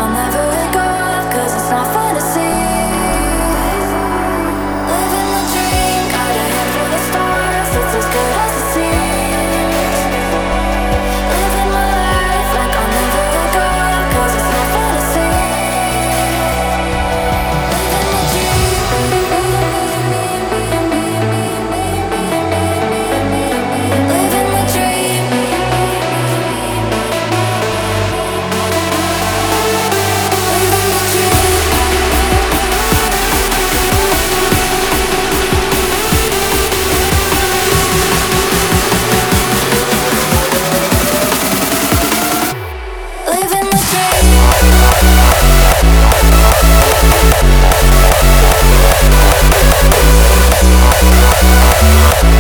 I'll never let go of, 'cause it's not fun to see. Living the dream, got a hand for the stars, it's as good as it seems. Living my life like I'll never let go of, 'cause it's not fun to see. Living the dream. Living the dream. Living the dream.